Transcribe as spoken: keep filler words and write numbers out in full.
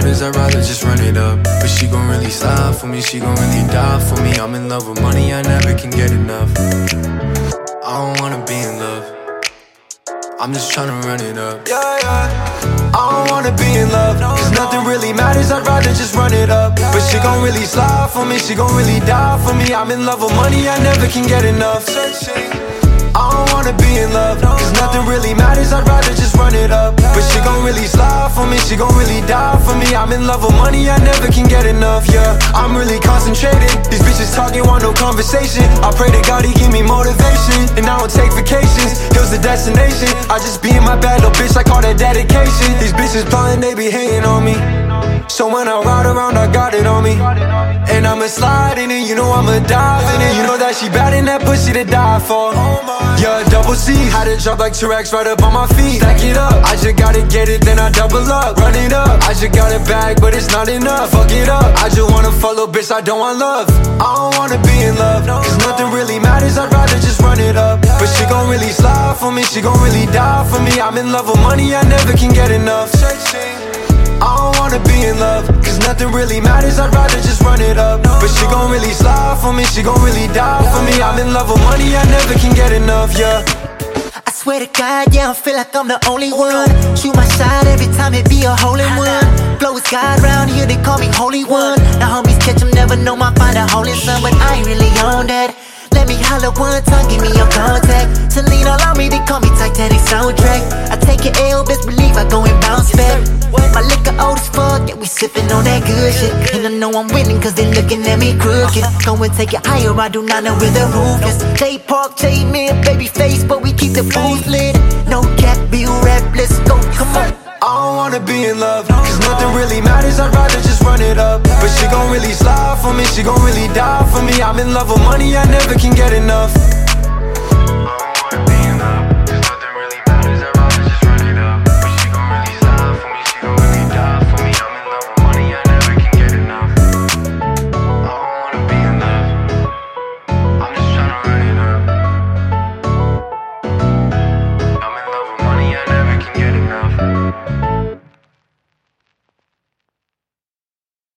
matters, I'd rather just run it up. But she gon' really slide for me, she gon' really die for me. I'm in love with money, I never can get enough. I don't wanna be in love, I'm just tryna run it up. Yeah, yeah. I don't wanna be in love, cause nothing really matters, I'd rather just run it up. But she gon' really slide for me, she gon' really die for me. I'm in love with money, I never can get enough. I don't wanna be in love, cause nothing really matters, I'd rather just run it up. But she gon' really slide for me, she gon' really die for me. I'm in love with money, I never can get enough, yeah. I'm really concentrated, these bitches talking, want no conversation. I pray to God he give me motivation, and I don't take vacations, here's the destination. I just be in my bad little bitch, I call that dedication. These bitches plotting, they be hating on me, so when I ride around, I got it on me. And I'ma slide in it, you know I'ma dive in it. You know that she bad in that pussy to die for. Yeah, double C, had it drop like T-Rex right up on my feet. Stack it up, I just gotta get it, then I double up. Run it up, I just got it back, but it's not enough. Fuck it up, I just wanna follow, bitch, I don't want love. I don't wanna be in love, cause nothing really matters, I'd rather just run it up. But she gon' really slide for me, she gon' really die for me. I'm in love with money, I never can get enough. I don't wanna be in love, cause nothing really matters, I'd rather just run it up. But she gon' really slide for me, she gon' really die for me. I'm in love with money, I never can get enough, yeah. I swear to God, yeah, I feel like I'm the only one. Shoot my shot every time it be a hole in one. Flow is God round here, they call me Holy One. The homies catch 'em, never know my find a hole in some, but I ain't really on that. Let me holler one time, give me your contact. Celine allow me, they call me Titanic soundtrack. I take your L, best believe I go and bounce back. My liquor old as fuck, yeah, we sippin' on that good shit. And I know I'm winning cause they looking at me crooked. Go and take it higher, I do not know where the roof is. J Park, J Mid, baby face, but we keep the booth lit. No cap, be rap, let's go, come on. I don't wanna be in love, cause nothing really matters, I'd rather just run it up. But she gon' really slide for me, she gon' really die for me. I'm in love with money, I never can get enough.